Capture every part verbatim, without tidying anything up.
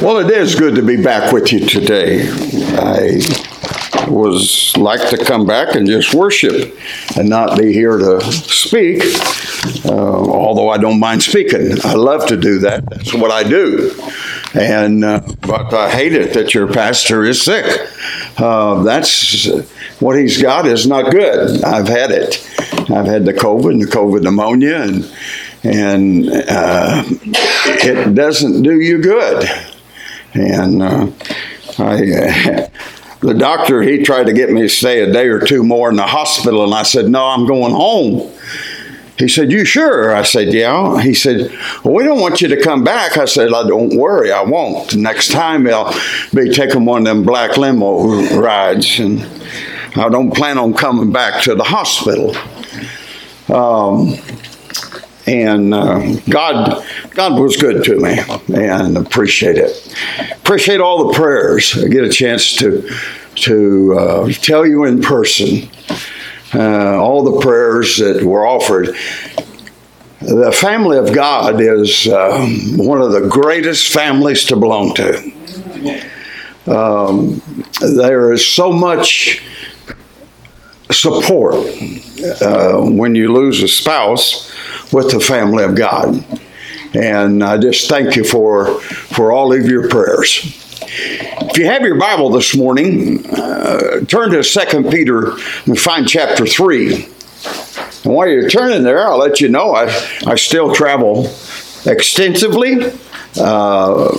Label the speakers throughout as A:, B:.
A: Well, it is good to be back with you today. I was like to come back and just worship and not be here to speak, uh, although I don't mind speaking. I love to do that. That's what I do. And uh, but I hate it that your pastor is sick. Uh, that's what he's got is not good. I've had it. I've had the COVID and the COVID pneumonia, and and uh, it doesn't do you good. And uh, I, uh, the doctor, he tried to get me to stay a day or two more in the hospital, and I said, no, I'm going home. He said, you sure? I said, yeah. He said, well, we don't want you to come back. I said, I don't worry, I won't. Next time I'll be taking one of them black limo rides, and I don't plan on coming back to the hospital. Um, and uh, God, God was good to me, and appreciate it. Appreciate all the prayers. I get a chance to to uh, tell you in person uh, all the prayers that were offered. The family of God is uh, one of the greatest families to belong to. Um, there is so much support uh, when you lose a spouse with the family of God. And I just thank you for, for all of your prayers. If you have your Bible this morning, uh, turn to Second Peter and find chapter three. And while you're turning there, I'll let you know I, I still travel extensively, uh,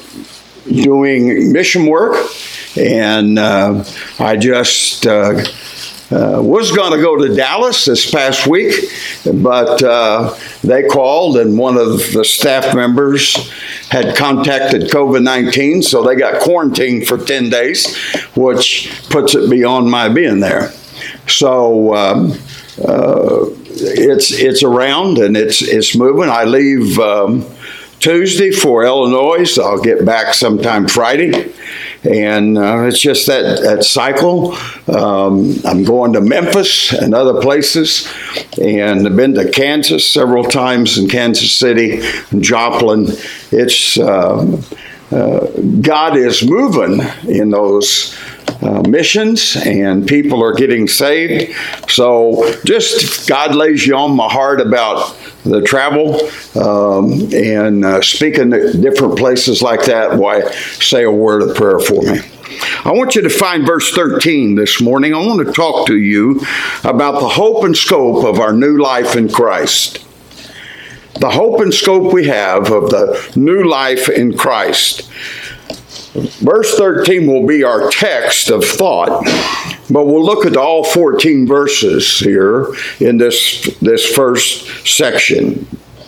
A: doing mission work. And uh, I just uh, uh, was going to go to Dallas this past week, but uh, they called, and one of the staff members had contacted COVID nineteen, so they got quarantined for ten days, which puts it beyond my being there. So um, uh, it's it's around, and it's it's moving. I leave um, Tuesday for Illinois, so I'll get back sometime Friday. And uh, it's just that, that cycle. Um, I'm going to Memphis and other places, and I've been to Kansas several times, in Kansas City, and Joplin. It's uh, uh, God is moving in those uh, missions, and people are getting saved. So just God lays you on my heart about the travel um, and uh, speaking at different places like that. Why, say a word of prayer for me. I want you to find verse thirteen this morning. I want to talk to you about the hope and scope of our new life in Christ. The hope and scope we have of the new life in Christ. Verse thirteen will be our text of thought, but we'll look at all fourteen verses here in this, this first section.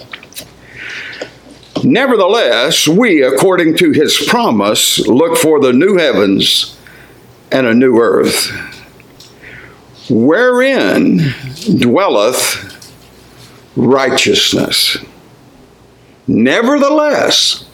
A: Nevertheless, we, according to his promise, look for the new heavens and a new earth, wherein dwelleth righteousness. Nevertheless,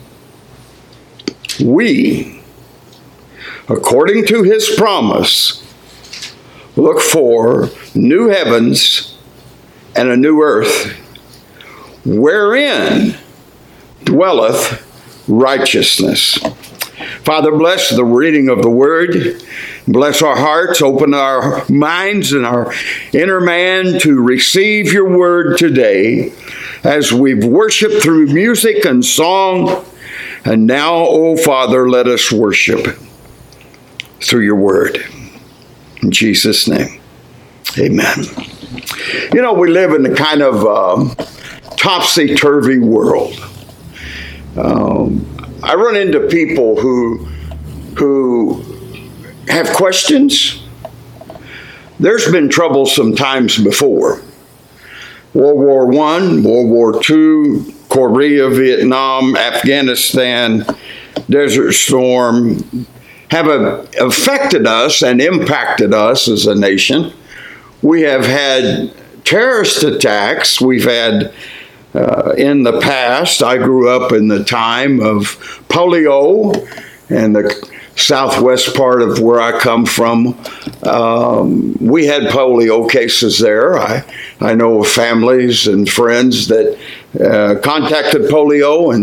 A: we, according to his promise, look for new heavens and a new earth, wherein dwelleth righteousness. Father, bless the reading of the word. Bless our hearts. Open our minds and our inner man to receive your word today as we've worshiped through music and song. And now, O Father, let us worship through your word. In Jesus' name, amen. You know, we live in a kind of um, topsy-turvy world. Um, I run into people who, who have questions. There's been troublesome times before. World War One, World War Two, Korea, Vietnam, Afghanistan, Desert Storm have affected us and impacted us as a nation. We have had terrorist attacks. We've had, uh, in the past, I grew up in the time of polio and the southwest part of where I come from. Um, we had polio cases there. I, I know of families and friends that uh, contacted polio, and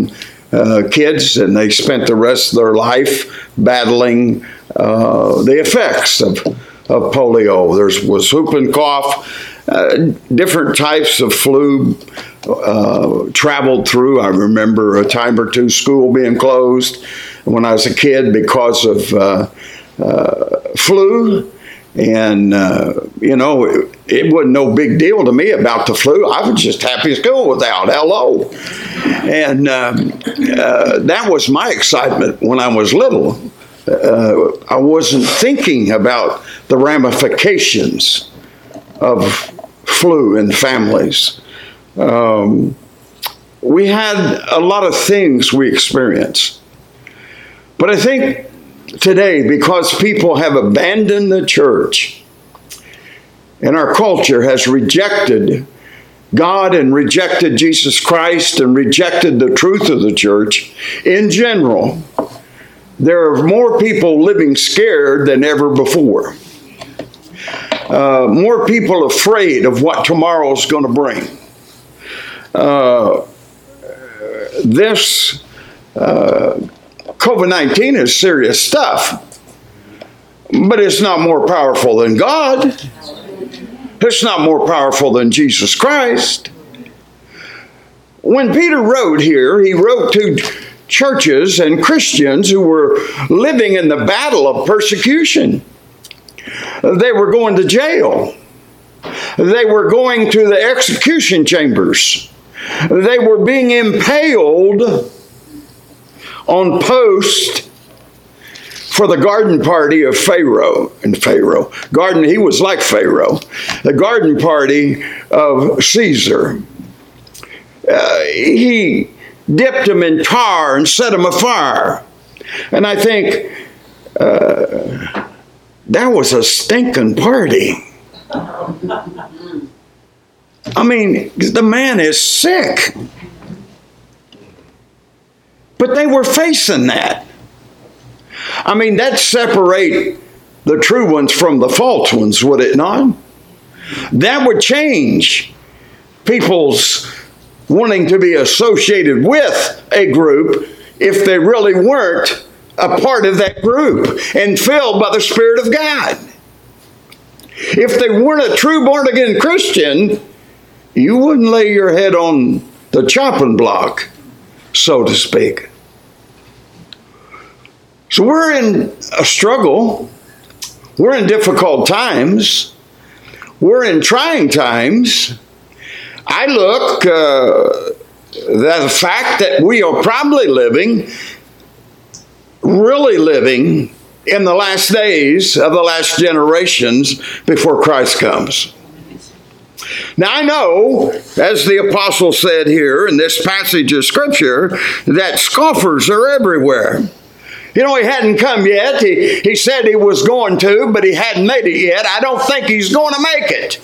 A: uh, kids, and they spent the rest of their life battling uh, the effects of, of polio. There was whooping cough, uh, different types of flu uh, traveled through. I remember a time or two school being closed when I was a kid because of uh, uh, flu. And, uh, you know, it, it wasn't no big deal to me about the flu. I was just happy school was out. Hello. And um, uh, that was my excitement when I was little. Uh, I wasn't thinking about the ramifications of flu in families. Um, we had a lot of things we experienced. But I think today, because people have abandoned the church and our culture has rejected God and rejected Jesus Christ and rejected the truth of the church in general, there are more people living scared than ever before. Uh, more people afraid of what tomorrow is going to bring. Uh, this uh, COVID nineteen is serious stuff, but it's not more powerful than God. It's not more powerful than Jesus Christ. When Peter wrote here, he wrote to churches and Christians who were living in the battle of persecution. They were going to jail. They were going to the execution chambers. They were being impaled on post for the garden party of Pharaoh. And Pharaoh, garden, he was like Pharaoh. The garden party of Caesar. Uh, he dipped him in tar and set him afire. And I think uh, that was a stinking party. I mean, the man is sick. But they were facing that. I mean, that'd separate the true ones from the false ones, would it not? That would change people's wanting to be associated with a group if they really weren't a part of that group and filled by the Spirit of God. If they weren't a true born-again Christian, you wouldn't lay your head on the chopping block, so to speak. So we're in a struggle. We're in difficult times. We're in trying times. I look uh, at the fact that we are probably living, really living, in the last days of the last generations before Christ comes. Now I know, as the apostle said here in this passage of Scripture, that scoffers are everywhere. You know, he hadn't come yet. He, he said he was going to, but he hadn't made it yet. I don't think he's going to make it.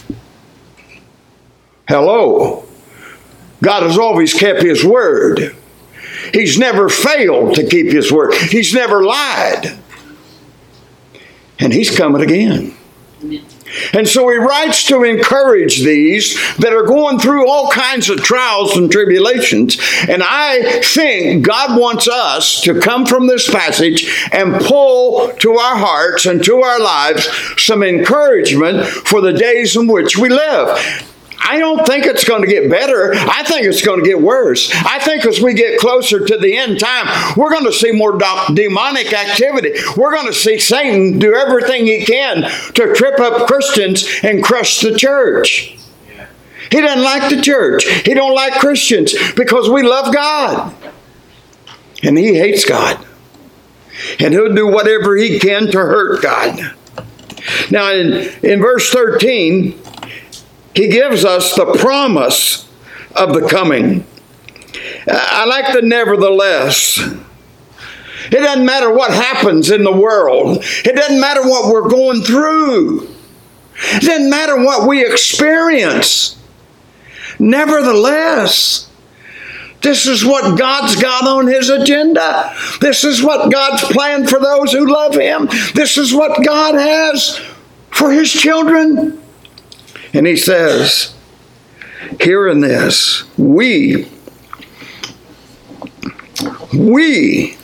A: Hello. God has always kept his word. He's never failed to keep his word. He's never lied. And he's coming again. And so he writes to encourage these that are going through all kinds of trials and tribulations. And I think God wants us to come from this passage and pull to our hearts and to our lives some encouragement for the days in which we live. I don't think it's going to get better. I think it's going to get worse. I think as we get closer to the end time, we're going to see more demonic activity. We're going to see Satan do everything he can to trip up Christians and crush the church. He doesn't like the church. He don't like Christians because we love God. And he hates God. And he'll do whatever he can to hurt God. Now in, in verse thirteen, he gives us the promise of the coming. I like the nevertheless. It doesn't matter what happens in the world. It doesn't matter what we're going through. It doesn't matter what we experience. Nevertheless, this is what God's got on his agenda. This is what God's planned for those who love him. This is what God has for his children. And he says, here in this, we We.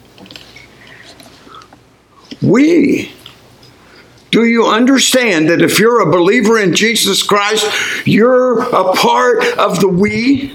A: We. Do you understand that if you're a believer in Jesus Christ, you're a part of the we?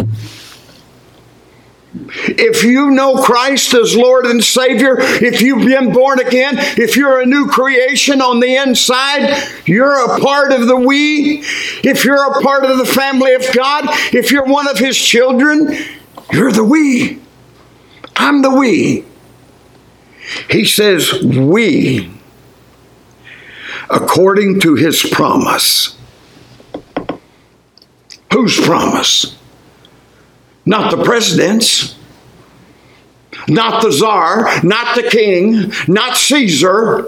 A: If you know Christ as Lord and Savior, if you've been born again, if you're a new creation on the inside, you're a part of the we. If you're a part of the family of God, if you're one of His children, you're the we. I'm the we. He says, we, according to His promise. Whose promise? Not the president's, not the czar, not the king, not Caesar.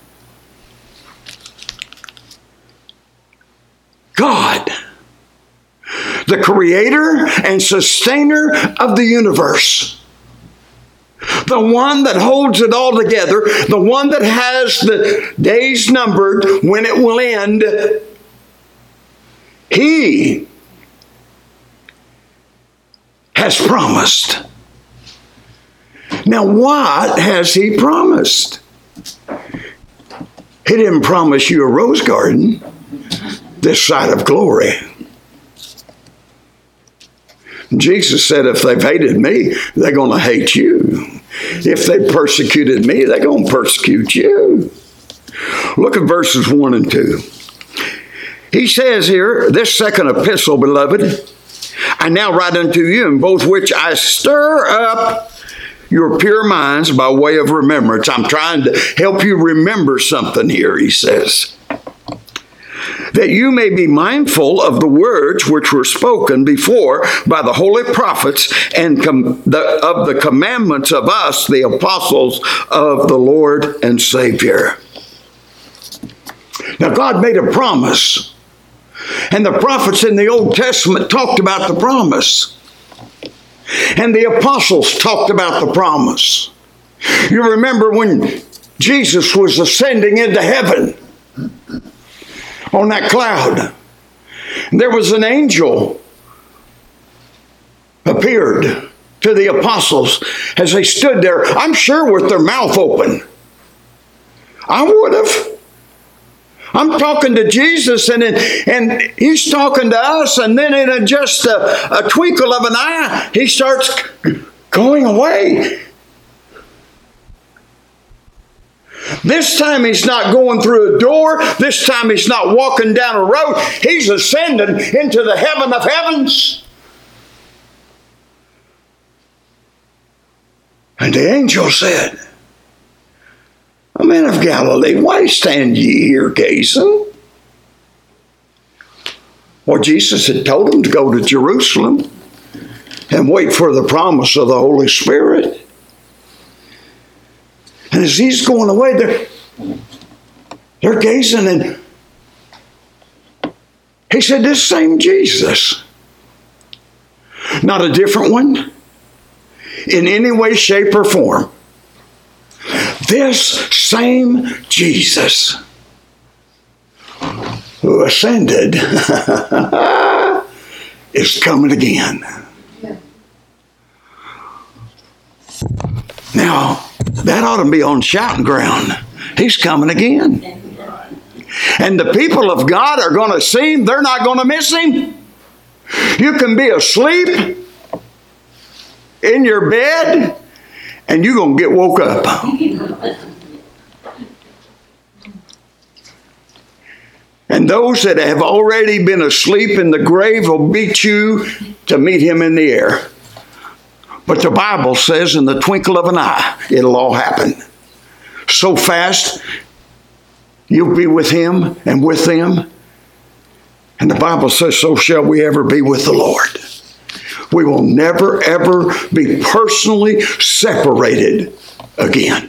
A: God, the creator and sustainer of the universe. The one that holds it all together, the one that has the days numbered when it will end. He has promised. Now, what has He promised? He didn't promise you a rose garden this side of glory. Jesus said, if they've hated me, they're going to hate you. If they persecuted me, they're going to persecute you. Look at verses one and two. He says here, this second epistle, beloved, I now write unto you, in both which I stir up your pure minds by way of remembrance. I'm trying to help you remember something here, he says. That you may be mindful of the words which were spoken before by the holy prophets and com- the, of the commandments of us, the apostles of the Lord and Savior. Now, God made a promise. And the prophets in the Old Testament talked about the promise. And the apostles talked about the promise. You remember when Jesus was ascending into heaven on that cloud. There was an angel appeared to the apostles as they stood there, I'm sure with their mouth open. I would have. I'm talking to Jesus, and and He's talking to us, and then in a, just a, a twinkle of an eye, He starts going away. This time He's not going through a door. This time He's not walking down a road. He's ascending into the heaven of heavens. And the angel said, O men of Galilee, why stand ye here gazing? Well, Jesus had told them to go to Jerusalem and wait for the promise of the Holy Spirit. And as He's going away, they're, they're gazing, and He said, this same Jesus, not a different one, in any way, shape, or form. This same Jesus who ascended is coming again. Now, that ought to be on shouting ground. He's coming again. And the people of God are going to see Him. They're not going to miss Him. You can be asleep in your bed, and you're going to get woke up. And those that have already been asleep in the grave will beat you to meet Him in the air. But the Bible says in the twinkle of an eye, it'll all happen. So fast, you'll be with Him and with them. And the Bible says, so shall we ever be with the Lord. We will never, ever be personally separated again.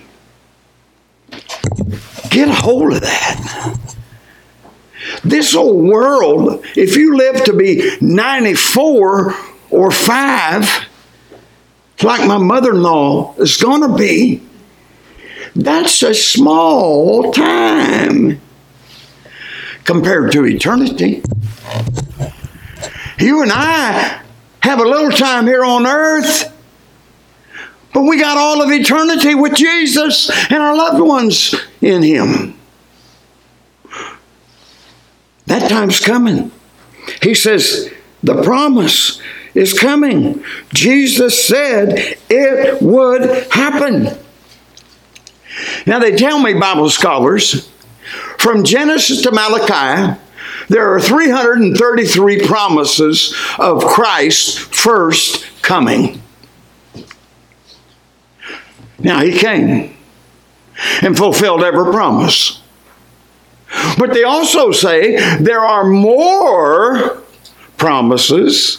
A: Get a hold of that. This old world, if you live to be ninety-four or five, like my mother-in-law is going to be, that's a small time compared to eternity. You and I have a little time here on earth, But we got all of eternity with Jesus and our loved ones in Him. That time's coming. He says the promise is coming. Jesus said it would happen. Now they tell me, Bible scholars, from Genesis to Malachi, there are three hundred thirty-three promises of Christ's first coming. Now He came and fulfilled every promise. But they also say there are more promises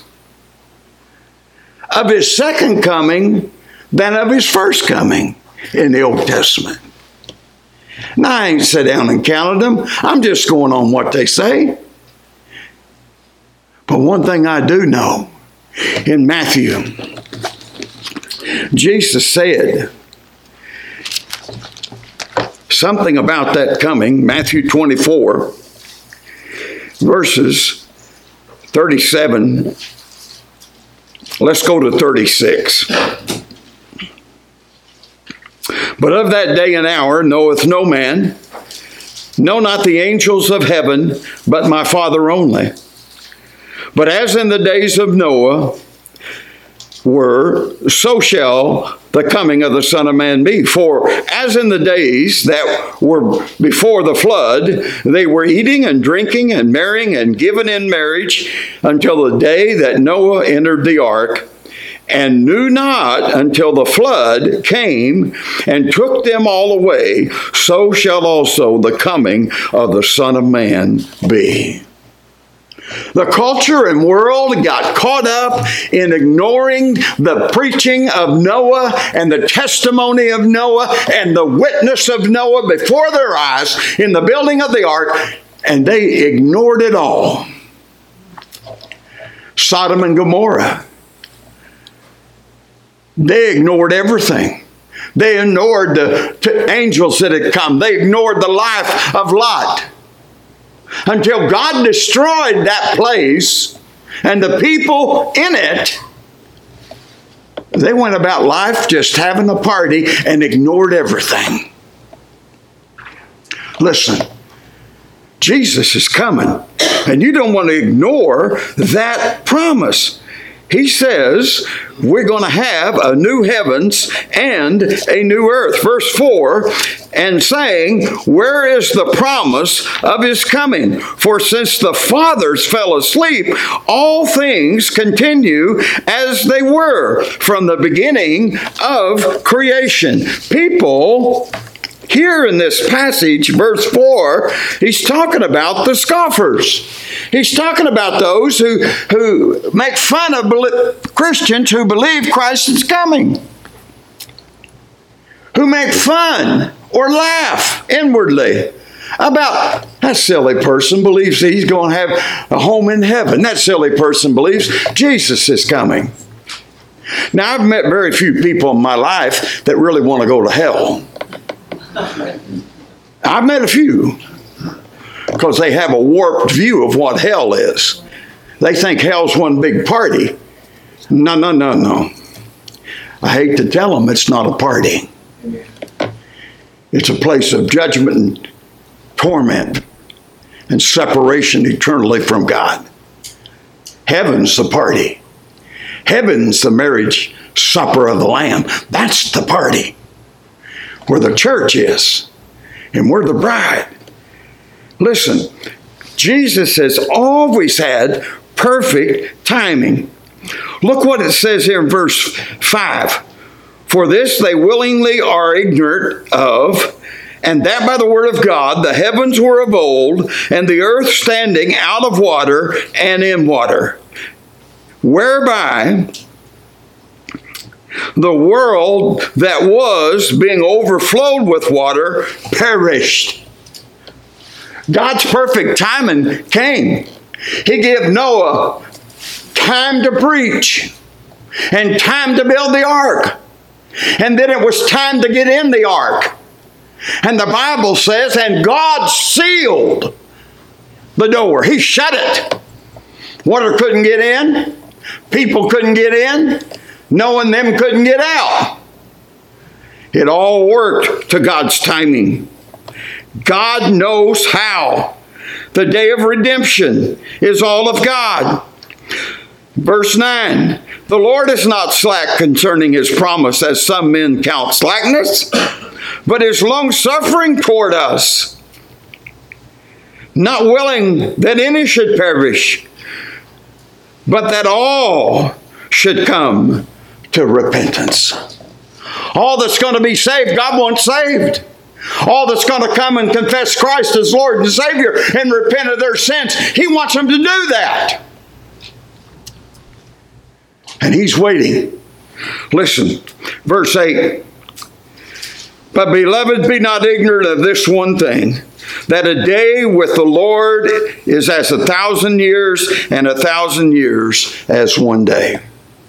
A: of His second coming than of His first coming in the Old Testament. Now, I ain't sat down and counted them. I'm just going on what they say. But one thing I do know, in Matthew, Jesus said something about that coming. Matthew twenty-four, verses thirty-seven. Let's go to thirty-six. But of that day and hour knoweth no man, no, not the angels of heaven, but my Father only. But as in the days of Noah were, so shall the coming of the Son of Man be. For as in the days that were before the flood, they were eating and drinking and marrying and given in marriage until the day that Noah entered the ark, and knew not until the flood came and took them all away, so shall also the coming of the Son of Man be. The culture and world got caught up in ignoring the preaching of Noah and the testimony of Noah and the witness of Noah before their eyes in the building of the ark, and they ignored it all. Sodom and Gomorrah. They ignored everything. They ignored the angels that had come. They ignored the life of Lot. Until God destroyed that place and the people in it, they went about life just having a party and ignored everything. Listen, Jesus is coming, and you don't want to ignore that promise. He says we're going to have a new heavens and a new earth. Verse four, and saying, where is the promise of His coming? For since the fathers fell asleep, all things continue as they were from the beginning of creation. People, here in this passage, verse four, he's talking about the scoffers. He's talking about those who, who make fun of Christians who believe Christ is coming. Who make fun or laugh inwardly about, that silly person believes that he's going to have a home in heaven. That silly person believes Jesus is coming. Now, I've met very few people in my life that really want to go to hell. I've met a few because they have a warped view of what hell is. They think hell's one big party. No, no, no, no. I hate to tell them it's not a party. It's a place of judgment and torment and separation eternally from God. Heaven's the party. Heaven's the marriage supper of the Lamb. That's the party. Where the church is, and we're the bride. Listen, Jesus has always had perfect timing. Look what it says here in verse five. For this they willingly are ignorant of, and that by the word of God, the heavens were of old, and the earth standing out of water and in water, whereby the world that was being overflowed with water perished. God's perfect timing came. He gave Noah time to preach and time to build the ark. And then it was time to get in the ark. And the Bible says, and God sealed the door. He shut it. Water couldn't get in. People couldn't get in. Noah and them couldn't get out. It all worked to God's timing. God knows how. The day of redemption is all of God. Verse nine, the Lord is not slack concerning his promise, as some men count slackness, but is long-suffering toward us, not willing that any should perish, but that all should come to repentance. All that's going to be saved, God wants saved. All that's going to come and confess Christ as Lord and Savior and repent of their sins, He wants them to do that. And He's waiting. Listen, verse eight. But beloved, be not ignorant of this one thing, that a day with the Lord is as a thousand years, and a thousand years as one day.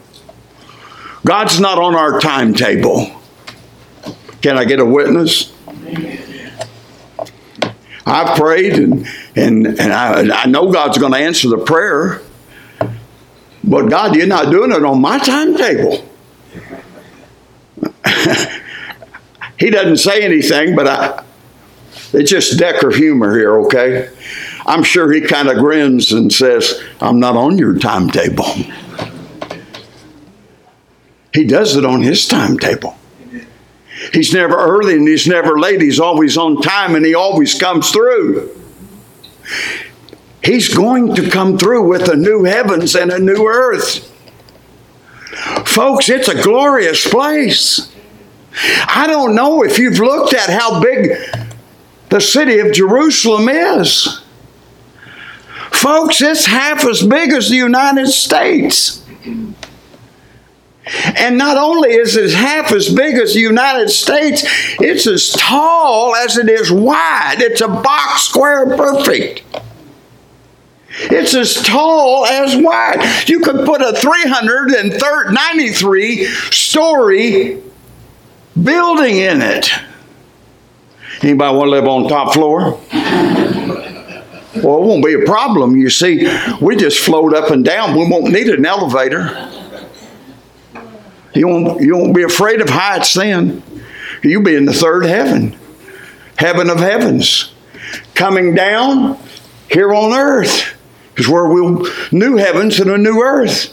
A: God's not on our timetable. Can I get a witness? I've prayed, and, and, and I, I know God's going to answer the prayer. But God, you're not doing it on my timetable. He doesn't say anything, but I, it's just Decker humor here, okay? I'm sure he kind of grins and says, I'm not on your timetable. He does it on His timetable. He's never early and He's never late. He's always on time and He always comes through. He's going to come through with a new heavens and a new earth. Folks, it's a glorious place. I don't know if you've looked at how big the city of Jerusalem is. Folks, it's half as big as the United States. And not only is it half as big as the United States, it's as tall as it is wide. It's a box square perfect. It's as tall as wide. You could put a three hundred ninety-three story building in it. Anybody want to live on the top floor? Well, it won't be a problem. You see, we just float up and down. We won't need an elevator. You won't, you won't be afraid of heights then. You'll be in the third heaven. Heaven of heavens. Coming down here on earth is where we'll, new heavens and a new earth.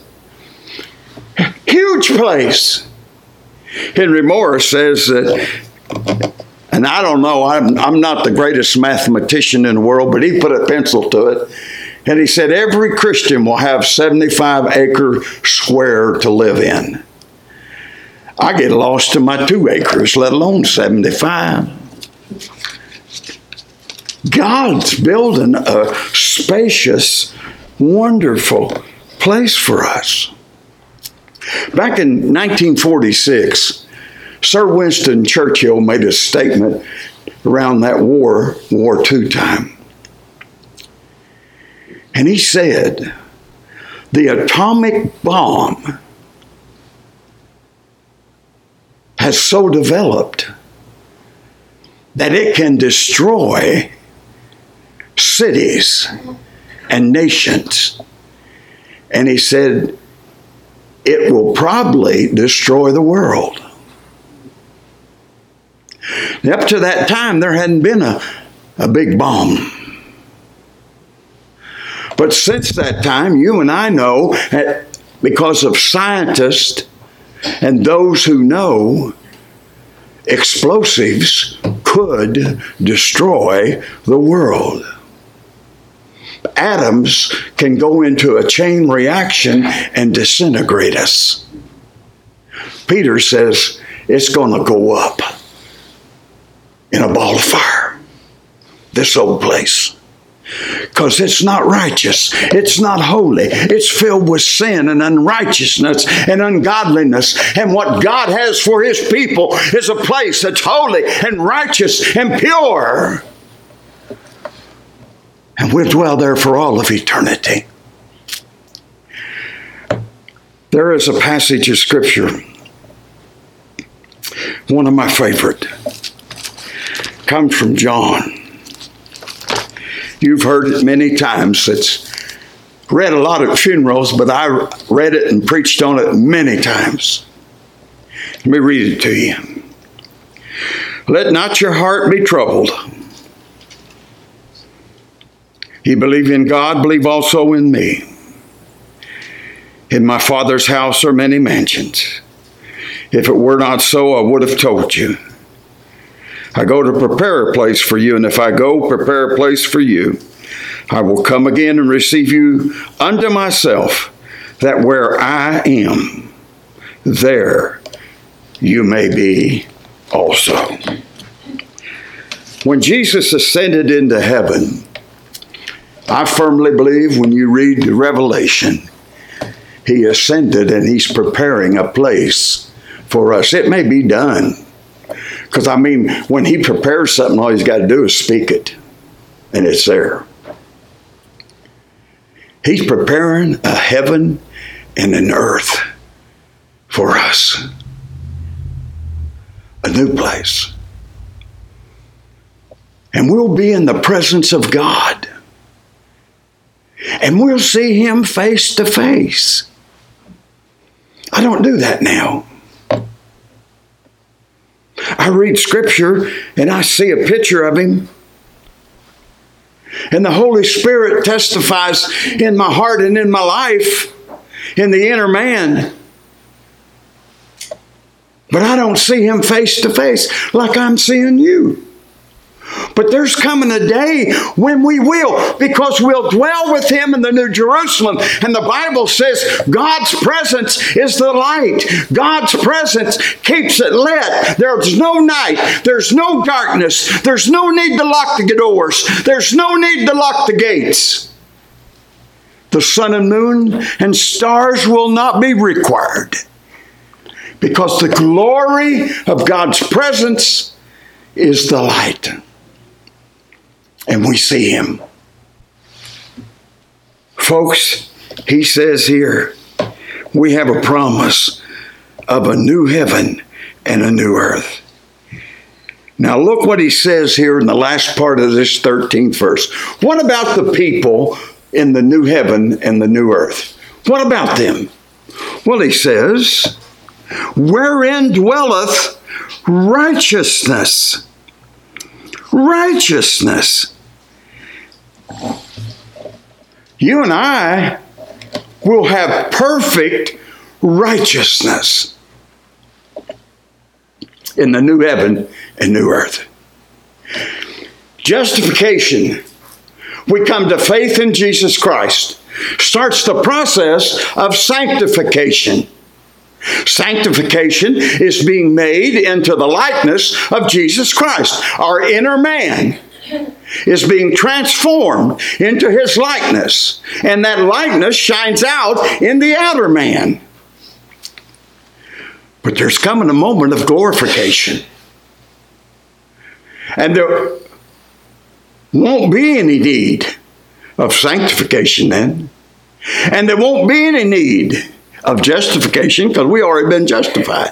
A: Huge place. Henry Morris says that, and I don't know, I'm, I'm not the greatest mathematician in the world, but he put a pencil to it. And he said every Christian will have seventy-five acre square to live in. I get lost in my two acres, let alone seventy-five. God's building a spacious, wonderful place for us. Back in nineteen forty-six, Sir Winston Churchill made a statement around that war, War Two time. And he said, the atomic bomb has so developed that it can destroy cities and nations. And he said, it will probably destroy the world. And up to that time, there hadn't been a, a big bomb. But since that time, you and I know that because of scientists and those who know, explosives could destroy the world. Atoms can go into a chain reaction and disintegrate us. Peter says it's going to go up in a ball of fire, this old place. Because it's not righteous. It's not holy. It's filled with sin and unrighteousness and ungodliness. And what God has for His people is a place that's holy and righteous and pure. And we'll dwell there for all of eternity. There is a passage of Scripture, one of my favorite, comes from John. You've heard it many times. It's read a lot at funerals, but I read it and preached on it many times. Let me read it to you. Let not your heart be troubled. You believe in God, believe also in me. In my Father's house are many mansions. If it were not so, I would have told you. I go to prepare a place for you, and if I go prepare a place for you, I will come again and receive you unto myself, that where I am, there you may be also. When Jesus ascended into heaven, I firmly believe when you read the Revelation, he ascended and he's preparing a place for us. It may be done. Because, I mean, when he prepares something, all he's got to do is speak it. And it's there. He's preparing a heaven and an earth for us. A new place. And we'll be in the presence of God. And we'll see him face to face. I don't do that now. I read scripture and I see a picture of him. And the Holy Spirit testifies in my heart and in my life, in the inner man. But I don't see him face to face like I'm seeing you. But there's coming a day when we will, because we'll dwell with him in the New Jerusalem. And the Bible says God's presence is the light. God's presence keeps it lit. There's no night. There's no darkness. There's no need to lock the doors. There's no need to lock the gates. The sun and moon and stars will not be required, because the glory of God's presence is the light. And we see him. Folks, he says here, we have a promise of a new heaven and a new earth. Now look what he says here in the last part of this thirteenth verse. What about the people in the new heaven and the new earth? What about them? Well, he says, wherein dwelleth righteousness. Righteousness. You and I will have perfect righteousness in the new heaven and new earth. Justification. We come to faith in Jesus Christ. Starts the process of sanctification. Sanctification is being made into the likeness of Jesus Christ. Our inner man is being transformed into his likeness. And that likeness shines out in the outer man. But there's coming a moment of glorification. And there won't be any need of sanctification then. And there won't be any need of justification, because we already been justified.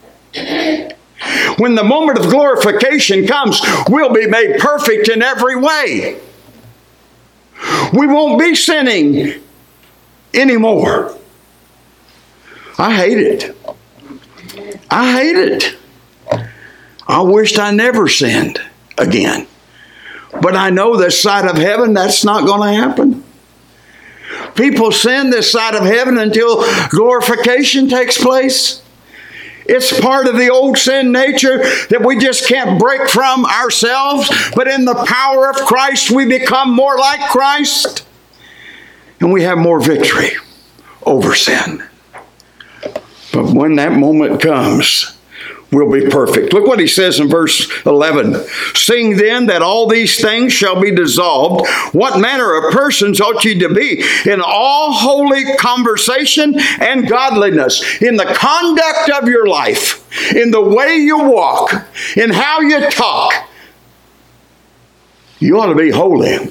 A: When the moment of glorification comes, we'll be made perfect in every way. We won't be sinning anymore. I hate it. I hate it. I wished I never sinned again. But I know this side of heaven, that's not going to happen. People sin this side of heaven until glorification takes place. It's part of the old sin nature that we just can't break from ourselves. But in the power of Christ, we become more like Christ. And we have more victory over sin. But when that moment comes, we'll be perfect. Look what he says in verse eleven. Seeing then that all these things shall be dissolved, what manner of persons ought ye to be in all holy conversation and godliness, in the conduct of your life, in the way you walk, in how you talk. You ought to be holy.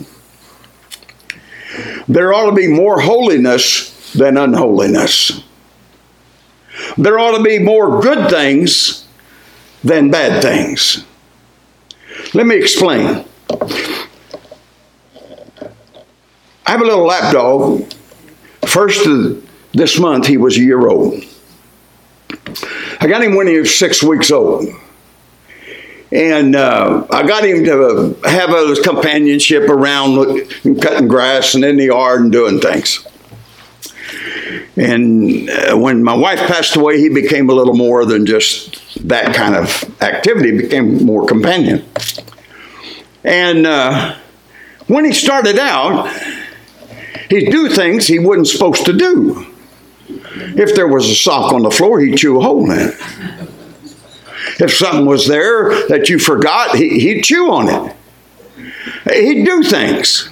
A: There ought to be more holiness than unholiness. There ought to be more good things than bad things. Let me explain. I have a little lap dog. First of this month, he was a year old. I got him when he was six weeks old. And uh, I got him to have a companionship around cutting grass and in the yard and doing things. And uh, when my wife passed away, he became a little more than just that kind of activity. He became more companion. And uh, when he started out, he'd do things he wasn't supposed to do. If there was a sock on the floor, he'd chew a hole in it. If something was there that you forgot, he, he'd chew on it. He'd do things.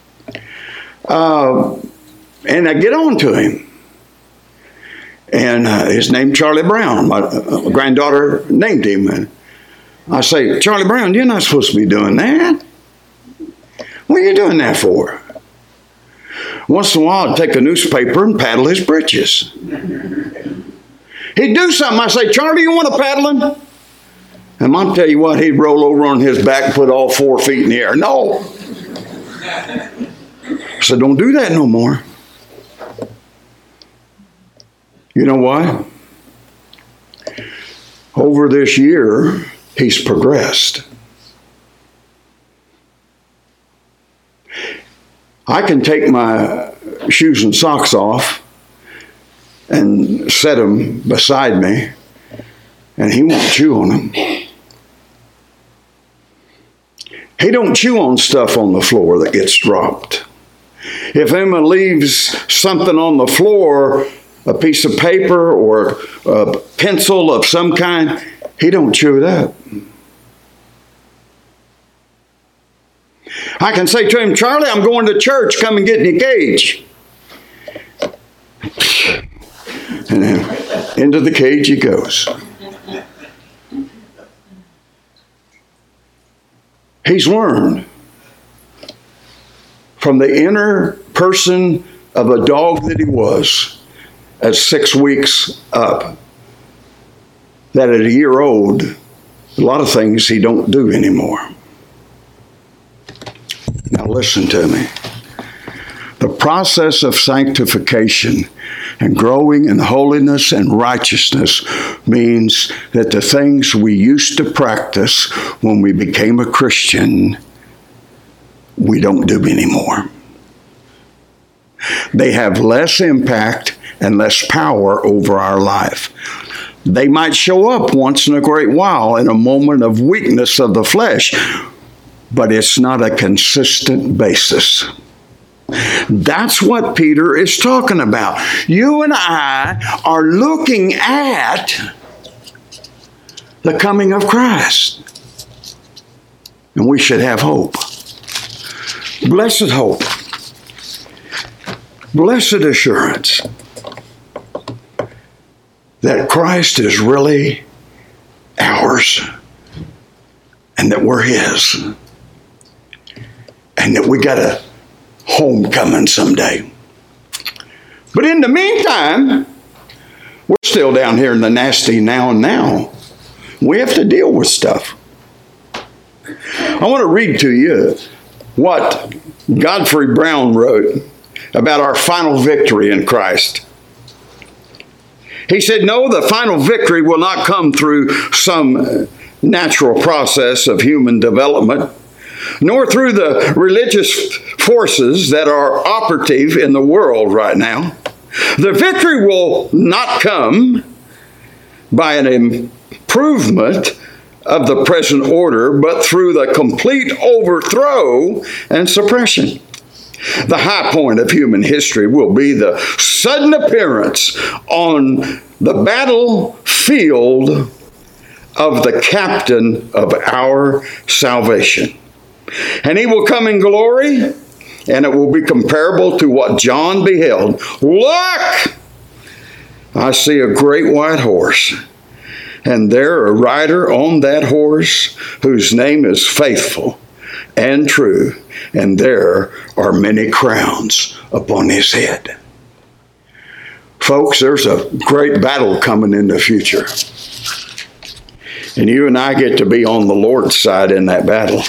A: Uh, and I get on to him. And uh, his name Charlie Brown. My, uh, my granddaughter named him. And I say, Charlie Brown, you're not supposed to be doing that. What are you doing that for? Once in a while, I'd take a newspaper and paddle his britches. He'd do something. I say, Charlie, you want a paddling? And I'll tell you what, he'd roll over on his back and put all four feet in the air. No. I said, don't do that no more. You know why? Over this year, he's progressed. I can take my shoes and socks off and set them beside me, and he won't chew on them. He don't chew on stuff on the floor that gets dropped. If Emma leaves something on the floor, a piece of paper or a pencil of some kind, he don't chew it up. I can say to him, Charlie, I'm going to church. Come and get in your cage. And then into the cage he goes. He's learned from the inner person of a dog that he was at six weeks up, that at a year old, a lot of things he don't do anymore. Now listen to me. The process of sanctification and growing in holiness and righteousness means that the things we used to practice when we became a Christian, we don't do anymore. They have less impact and less power over our life. They might show up once in a great while in a moment of weakness of the flesh, but it's not a consistent basis. That's what Peter is talking about. You and I are looking at the coming of Christ. And we should have hope. Blessed hope. Blessed assurance that Christ is really ours and that we're His. And that we got a homecoming someday. But in the meantime, we're still down here in the nasty now and now. We have to deal with stuff. I want to read to you what Godfrey Brown wrote about our final victory in Christ. He said, no, the final victory will not come through some natural process of human development, nor through the religious forces that are operative in the world right now. The victory will not come by an improvement of the present order, but through the complete overthrow and suppression. The high point of human history will be the sudden appearance on the battlefield of the captain of our salvation. And he will come in glory, and it will be comparable to what John beheld. Look! I see a great white horse, and there a rider on that horse whose name is Faithful and True, and there are many crowns upon his head. Folks, there's a great battle coming in the future. And you and I get to be on the Lord's side in that battle.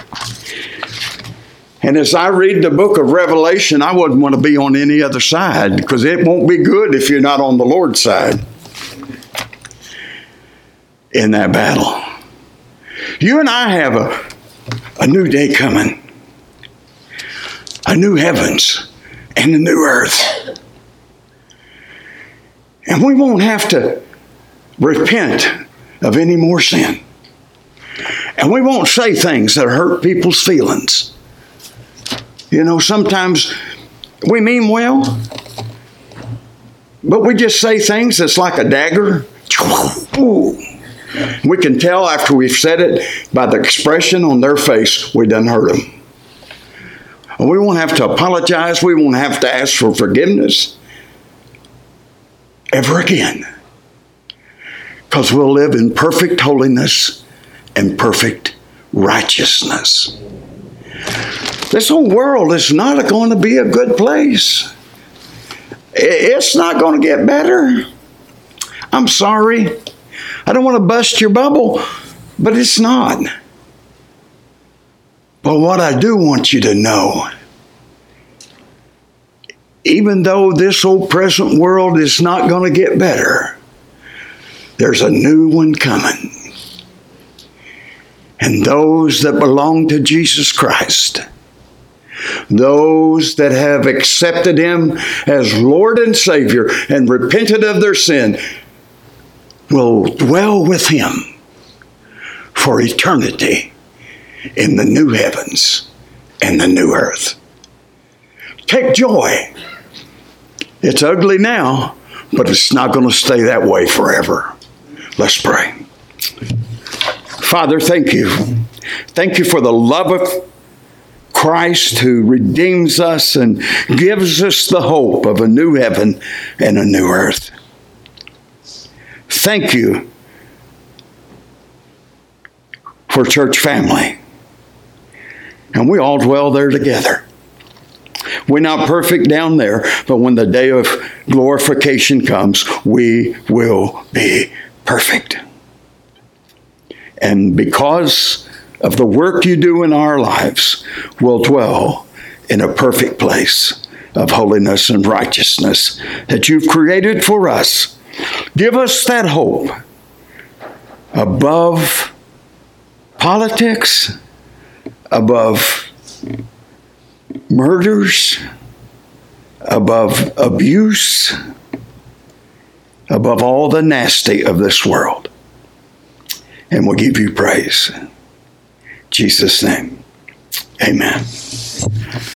A: And as I read the book of Revelation, I wouldn't want to be on any other side, because it won't be good if you're not on the Lord's side in that battle. You and I have a, a new day coming. A new heavens and a new earth. And we won't have to repent of any more sin. And we won't say things that hurt people's feelings. You know, sometimes we mean well, but we just say things that's like a dagger. Ooh. We can tell after we've said it by the expression on their face, we done hurt them. And we won't have to apologize. We won't have to ask for forgiveness ever again. Because we'll live in perfect holiness and perfect righteousness. This whole world is not going to be a good place. It's not going to get better. I'm sorry. I don't want to bust your bubble, but it's not. But what I do want you to know, even though this old present world is not going to get better, there's a new one coming. And those that belong to Jesus Christ, those that have accepted Him as Lord and Savior and repented of their sin, will dwell with Him for eternity in the new heavens and the new earth. Take joy. It's ugly now, but it's not going to stay that way forever. Let's pray. Father, thank you. Thank you for the love of Christ who redeems us and gives us the hope of a new heaven and a new earth. Thank you for church family. And we all dwell there together. We're not perfect down there, but when the day of glorification comes, we will be perfect. And because of the work you do in our lives, we'll dwell in a perfect place of holiness and righteousness that you've created for us. Give us that hope above politics, above murders, above abuse, above all the nasty of this world. And we'll give you praise. In Jesus' name, amen.